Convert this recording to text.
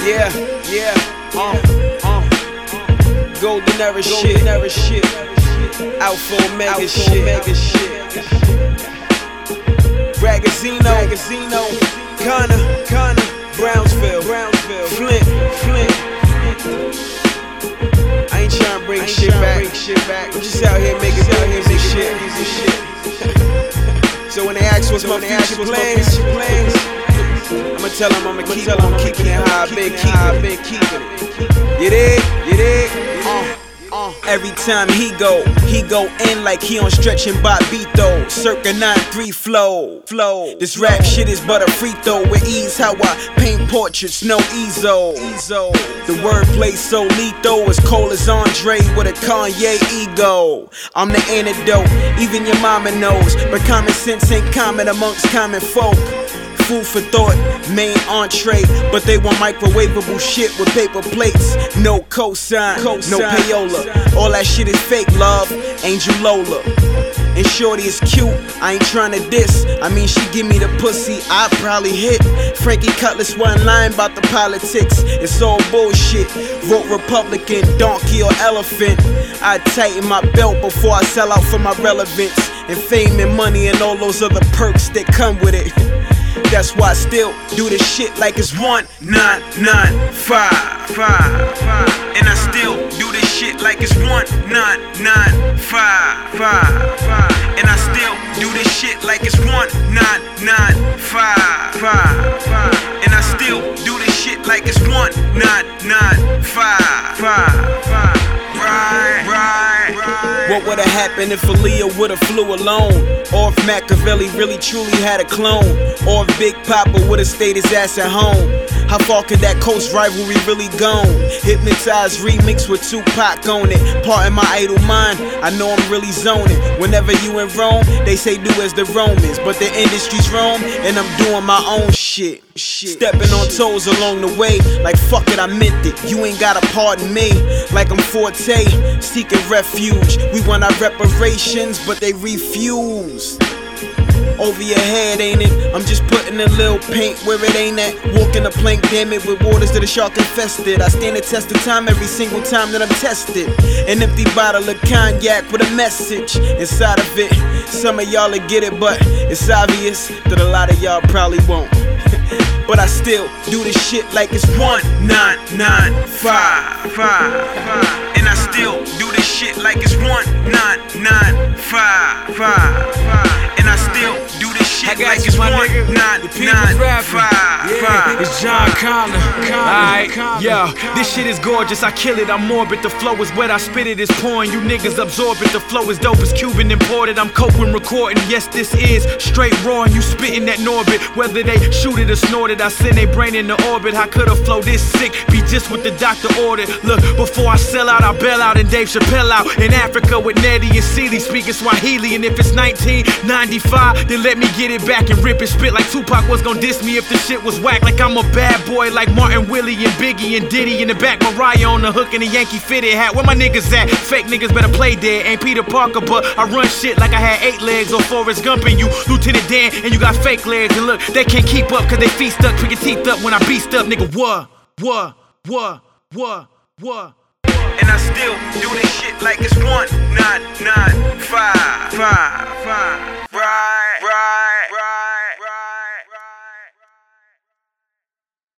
Yeah, golden era shit, Alpha Omega shit, Ragazzino, Connor, Brownsville, Flint. I ain't tryna bring shit back. I'm just out here making shit. So when they ask what's my future plans, I'ma tell them I'ma keep on keeping it how I've been keeping it. You dig? Every time he go in like he on stretching Bobito. Circa 9-3 flow. This rap shit is but a free throw with ease. How I paint portraits, no Ezo. The wordplay so lethal, as cold as Andre with a Kanye ego. I'm the antidote, even your mama knows, but common sense ain't common amongst common folk. Food for thought, main entree, but they want microwavable shit with paper plates. No cosign, no payola. All that shit is fake, love. Angel Lola. And shorty is cute, I ain't tryna diss. I mean, she give me the pussy, I'd probably hit. Frankie Cutlass wasn't lying about the politics. It's all bullshit. Vote Republican, donkey or elephant. I tighten my belt before I sell out for my relevance. And fame and money and all those other perks that come with it. That's why I still do this shit like it's 1995. And I still do this shit like it's 1995. And I still do this shit like it's 1995. And I still do this shit like it's 1995. What would've happened if Aaliyah would've flew alone? Or if Machiavelli really truly had a clone? Or if Big Papa would've stayed his ass at home? How far could that Coast rivalry really gone? Hypnotized remix with Tupac on it. Part in my idle mind, I know I'm really zoning. Whenever you in Rome, they say do as the Romans, but the industry's Rome, and I'm doing my own shit. Stepping on toes along the way, like fuck it, I meant it. You ain't gotta pardon me, like I'm Forte, seeking refuge. We want our reparations, but they refuse. Over your head, ain't it? I'm just putting a little paint where it ain't at. Walking the plank, damn it, with waters that are shark infested. I stand the test of time every single time that I'm tested. An empty bottle of cognac with a message inside of it. Some of y'all will get it, but it's obvious that a lot of y'all probably won't. But I still do this shit like it's 1995. And I still do this shit like it's 1995. And I still do this shit like it's 1995. Yeah, it's John Connor. Alright, yo, this shit is gorgeous, I kill it, I'm morbid. The flow is wet, I spit it, it's pouring. You niggas absorb it, the flow is dope, it's Cuban imported. I'm coping, recording, yes this is straight raw. And you spitting that Norbit, whether they shoot it or snort it, I send they brain into orbit. How could a flow this sick be just what the doctor ordered? Look, before I sell out, I bail out and Dave Chappelle out. In Africa with Nettie and Seeley speaking Swahili. And if it's 1995, then let me get it back and rip and spit like Tupac was gon' diss me if the shit was whack. Like I'm a bad boy like Martin, Willie, and Biggie and Diddy in the back. Mariah on the hook and a Yankee fitted hat. Where my niggas at? Fake niggas better play dead. Ain't Peter Parker, but I run shit like I had 8 legs or Forrest Gump and you Lieutenant Dan and you got fake legs. And look, they can't keep up cause they feet stuck, pick your teeth up when I beast up, nigga. What? And I still do this shit like it's 1995. Right.